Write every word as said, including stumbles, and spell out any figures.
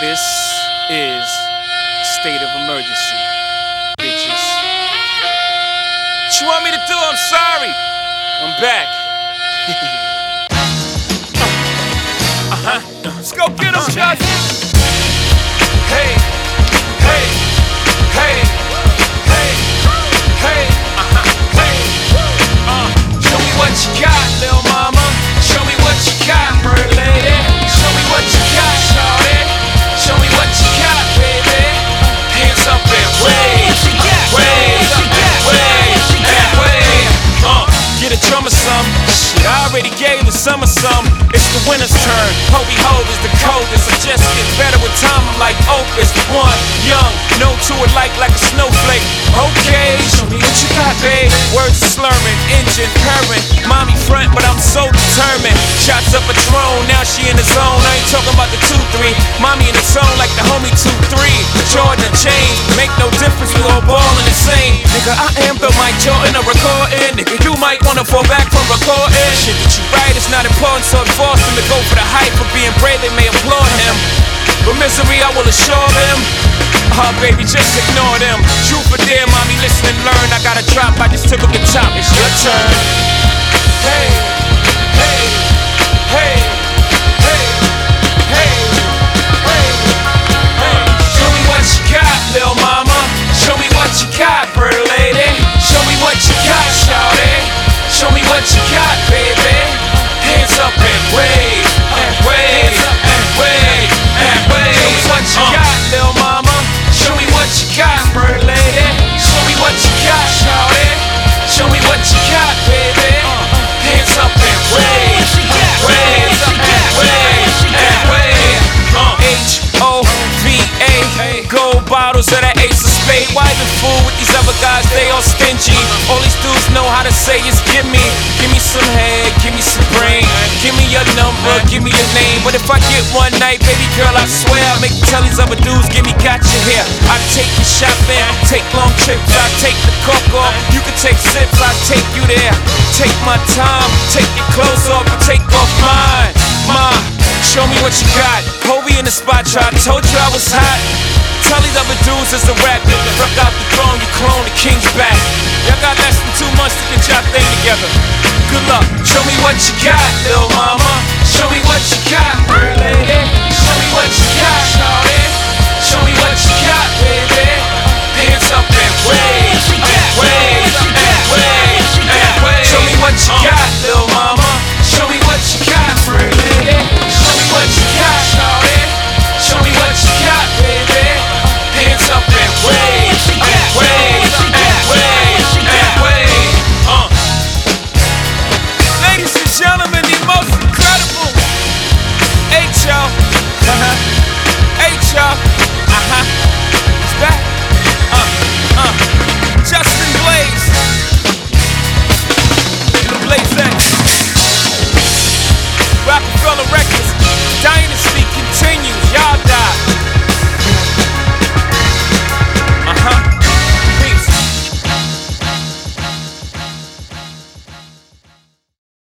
This is state of emergency, bitches. What you want me to do? I'm sorry. I'm back. uh-huh. Let's go get him, Chuck. Hey, hey, hey, hey, hey, uh-huh, hey. Uh, show me what you got, little mama. Show me what you got, bird lady. Show me what you got, shawty. Show me what you got, baby. Hands up and wave, wave, wave, and wave. Uh, get a drummer some. Shit, I already gave the summer some. It's the winter's turn. Hobie Ho is the coldest. I just get better with time. I'm like Opus. One, young, no to it like like a snowflake. Okay, show me what you got, babe. Words are slurring, engine purring. Mommy front, but I'm so determined. Shots up a drone, now she in the zone. I ain't talking about the two three. Mommy in the zone like the homie two three. Jordan and chain, make no difference. We all ballin' the same. Nigga, I am the Mike Jordan of recording. Nigga, you might wanna fall back from recording. Shit that you write is not important, so it forced him to go for the hype. For being brave, they may applaud him, but misery I will assure them. Ah, oh, baby, just ignore them. Truth or dare, mommy, listen and learn. I got a drop, I just took up the top. It's your turn. Hey, hey, hey, hey, hey, hey, hey. Show me what you got, little mama. Show me what you got, bird lady. Show me what you got, shawty. Show me what you got, baby. Hands up and wave, and wave, and wave, and wave. Show me what you got, little mama. Show me what you got, bird lady. Show me what you got, shawty. Show me what you got, baby. Hands up and wave, wave, and wave, and wave. H O V A, gold bottles of that Ace of Spade. Why the fool with these other guys? They all stingy. All these dudes know how to say is give me, give me some head, give me some brain, give me your number, give me your name. But if I get one night, baby girl, I swear I'll make you tell these other dudes, give me gotcha here. I take you shopping, take long trips, I take the coke off. You can take sips, I take you there. Take my time, take your clothes off, and take off mine. Ma, show me what you got. Hobie in the spot, try. I told you I was hot. Tell these other dudes it's a rap. Rock out the throne, you clone the king's back. Y'all got less than two months to get y'all thing together. Good luck. Show me what you got, little mama.